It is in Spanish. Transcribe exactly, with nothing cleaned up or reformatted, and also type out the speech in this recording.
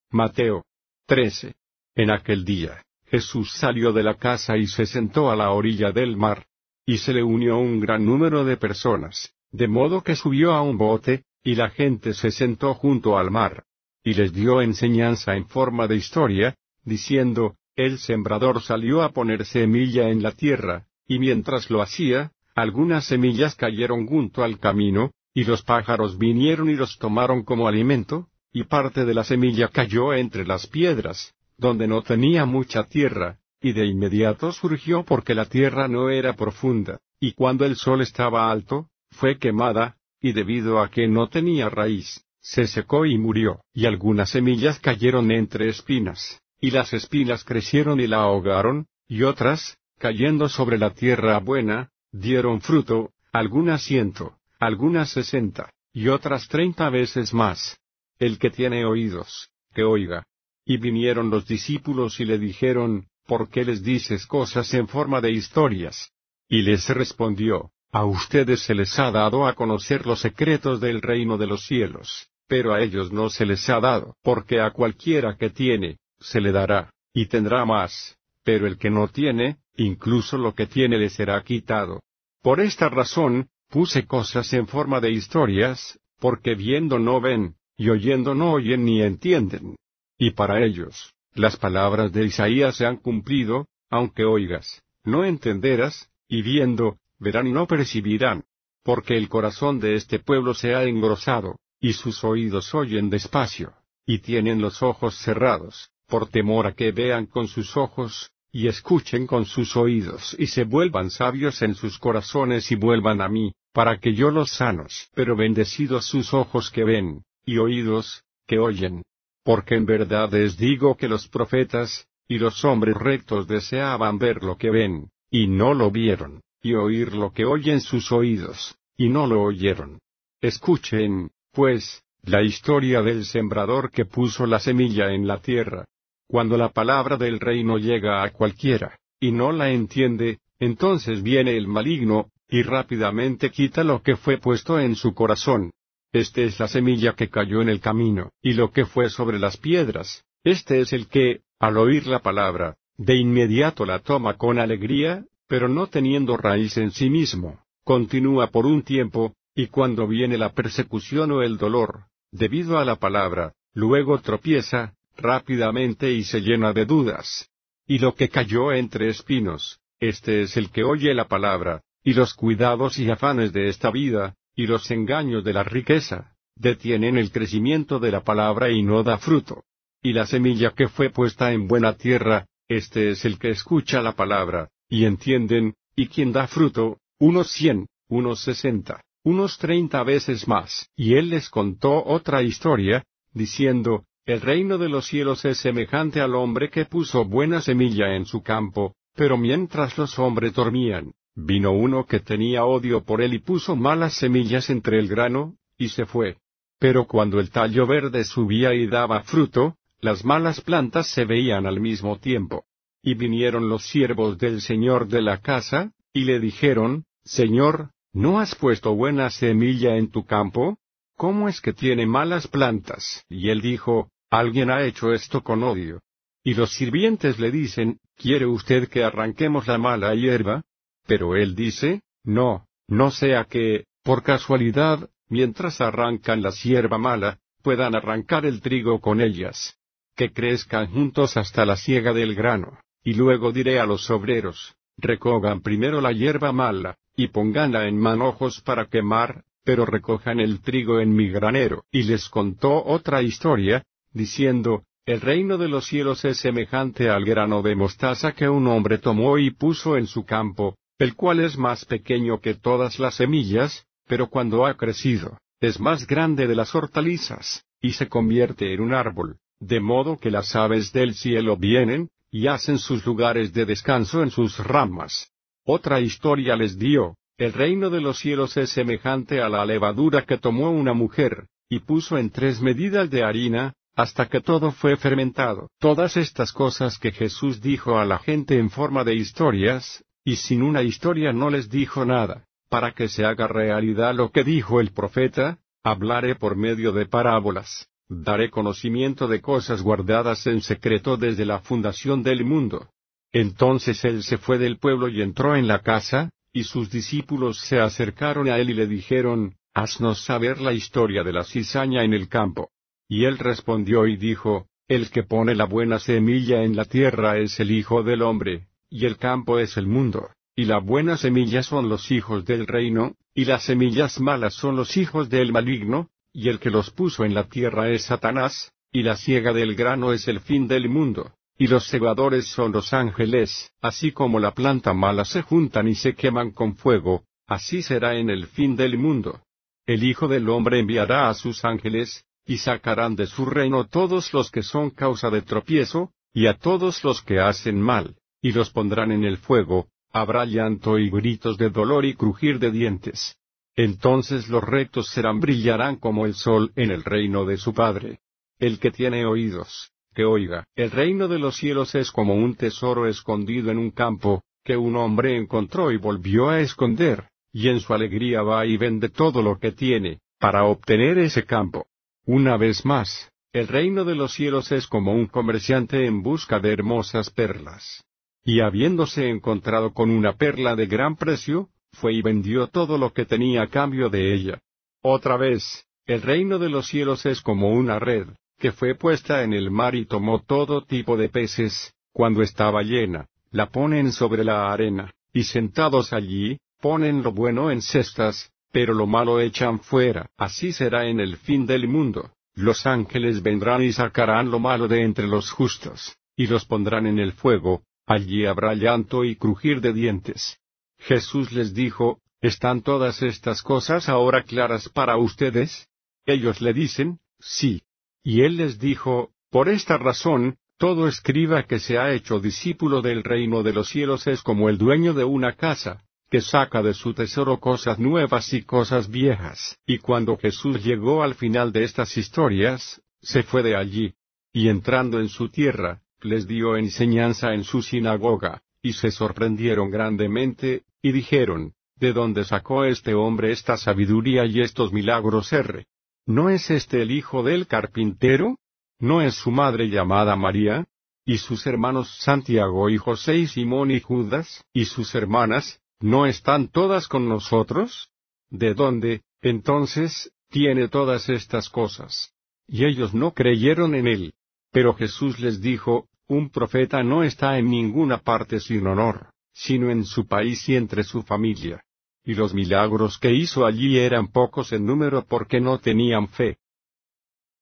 Mateo trece. En aquel día, Jesús salió de la casa y se sentó a la orilla del mar. Y se le unió un gran número de personas, de modo que subió a un bote, y la gente se sentó junto al mar. Y les dio enseñanza en forma de historia, diciendo, el sembrador salió a poner semilla en la tierra, y mientras lo hacía, algunas semillas cayeron junto al camino, y los pájaros vinieron y los tomaron como alimento, y parte de la semilla cayó entre las piedras, donde no tenía mucha tierra, y de inmediato surgió porque la tierra no era profunda, y cuando el sol estaba alto, fue quemada, y debido a que no tenía raíz, se secó y murió. Y algunas semillas cayeron entre espinas, y las espinas crecieron y la ahogaron, y otras, cayendo sobre la tierra buena, dieron fruto, algunas ciento, algunas sesenta, y otras treinta veces más. El que tiene oídos, que oiga. Y vinieron los discípulos y le dijeron, ¿por qué les dices cosas en forma de historias? Y les respondió, a ustedes se les ha dado a conocer los secretos del reino de los cielos, pero a ellos no se les ha dado, porque a cualquiera que tiene, se le dará, y tendrá más, pero el que no tiene, incluso lo que tiene le será quitado. Por esta razón, puse cosas en forma de historias, porque viendo no ven, y oyendo no oyen ni entienden. Y para ellos, las palabras de Isaías se han cumplido, aunque oigas, no entenderás, y viendo, verán y no percibirán. Porque el corazón de este pueblo se ha engrosado, y sus oídos oyen despacio, y tienen los ojos cerrados, por temor a que vean con sus ojos, y escuchen con sus oídos, y se vuelvan sabios en sus corazones y vuelvan a mí, para que yo los sanos. Pero bendecidos sus ojos que ven, y oídos, que oyen. Porque en verdad les digo que los profetas, y los hombres rectos deseaban ver lo que ven, y no lo vieron, y oír lo que oyen sus oídos, y no lo oyeron. Escuchen, pues, la historia del sembrador que puso la semilla en la tierra. Cuando la palabra del reino llega a cualquiera, y no la entiende, entonces viene el maligno, y rápidamente quita lo que fue puesto en su corazón. Este es la semilla que cayó en el camino, y lo que fue sobre las piedras. Este es el que, al oír la palabra, de inmediato la toma con alegría, pero no teniendo raíz en sí mismo, continúa por un tiempo, y cuando viene la persecución o el dolor, debido a la palabra, luego tropieza, rápidamente y se llena de dudas. Y lo que cayó entre espinos, este es el que oye la palabra, y los cuidados y afanes de esta vida, y los engaños de la riqueza, detienen el crecimiento de la palabra y no da fruto. Y la semilla que fue puesta en buena tierra, este es el que escucha la palabra, y entienden, y quien da fruto, unos cien, unos sesenta, unos treinta veces más. Y él les contó otra historia, diciendo, el reino de los cielos es semejante al hombre que puso buena semilla en su campo, pero mientras los hombres dormían, vino uno que tenía odio por él y puso malas semillas entre el grano, y se fue. Pero cuando el tallo verde subía y daba fruto, las malas plantas se veían al mismo tiempo. Y vinieron los siervos del señor de la casa, y le dijeron, Señor, ¿no has puesto buena semilla en tu campo? ¿Cómo es que tiene malas plantas? Y él dijo, alguien ha hecho esto con odio. Y los sirvientes le dicen, ¿quiere usted que arranquemos la mala hierba? Pero él dice, no, no sea que, por casualidad, mientras arrancan la hierba mala, puedan arrancar el trigo con ellas. Que crezcan juntos hasta la siega del grano. Y luego diré a los obreros, recojan primero la hierba mala, y pónganla en manojos para quemar, pero recojan el trigo en mi granero. Y les contó otra historia, diciendo, el reino de los cielos es semejante al grano de mostaza que un hombre tomó y puso en su campo, el cual es más pequeño que todas las semillas, pero cuando ha crecido, es más grande de las hortalizas, y se convierte en un árbol, de modo que las aves del cielo vienen, y hacen sus lugares de descanso en sus ramas. Otra historia les dio, el reino de los cielos es semejante a la levadura que tomó una mujer, y puso en tres medidas de harina, hasta que todo fue fermentado. Todas estas cosas que Jesús dijo a la gente en forma de historias, y sin una historia no les dijo nada, para que se haga realidad lo que dijo el profeta, hablaré por medio de parábolas. daré conocimiento de cosas guardadas en secreto desde la fundación del mundo. Entonces él se fue del pueblo y entró en la casa, y sus discípulos se acercaron a él y le dijeron, «Haznos saber la historia de la cizaña en el campo». Y él respondió y dijo, «El que pone la buena semilla en la tierra es el Hijo del Hombre, y el campo es el mundo, y la buena semilla son los hijos del reino, y las semillas malas son los hijos del maligno, y el que los puso en la tierra es Satanás, y la siega del grano es el fin del mundo. Y los segadores son los ángeles, así como la planta mala se juntan y se queman con fuego, así será en el fin del mundo. El Hijo del Hombre enviará a sus ángeles, y sacarán de su reino todos los que son causa de tropiezo, y a todos los que hacen mal, y los pondrán en el fuego, habrá llanto y gritos de dolor y crujir de dientes. Entonces los rectos serán brillarán como el sol en el reino de su Padre. El que tiene oídos, que oiga. El reino de los cielos es como un tesoro escondido en un campo, que un hombre encontró y volvió a esconder, y en su alegría va y vende todo lo que tiene, para obtener ese campo. Una vez más, el reino de los cielos es como un comerciante en busca de hermosas perlas. Y habiéndose encontrado con una perla de gran precio, fue y vendió todo lo que tenía a cambio de ella. Otra vez, el reino de los cielos es como una red, que fue puesta en el mar y tomó todo tipo de peces, cuando estaba llena, la ponen sobre la arena, y sentados allí, ponen lo bueno en cestas, pero lo malo echan fuera. Así será en el fin del mundo. Los ángeles vendrán y sacarán lo malo de entre los justos, y los pondrán en el fuego, allí habrá llanto y crujir de dientes. Jesús les dijo, ¿están todas estas cosas ahora claras para ustedes? Ellos le dicen, sí. Y él les dijo, por esta razón, todo escriba que se ha hecho discípulo del reino de los cielos es como el dueño de una casa, que saca de su tesoro cosas nuevas y cosas viejas. Y cuando Jesús llegó al final de estas historias, se fue de allí. Y entrando en su tierra, les dio enseñanza en su sinagoga, y se sorprendieron grandemente, y dijeron, ¿de dónde sacó este hombre esta sabiduría y estos milagros? R. ¿No es este el hijo del carpintero? ¿No es su madre llamada María? ¿Y sus hermanos Santiago y José y Simón y Judas? ¿Y sus hermanas, no están todas con nosotros? ¿De dónde, entonces, tiene todas estas cosas? Y ellos no creyeron en él. Pero Jesús les dijo, un profeta no está en ninguna parte sin honor, sino en su país y entre su familia. Y los milagros que hizo allí eran pocos en número porque no tenían fe.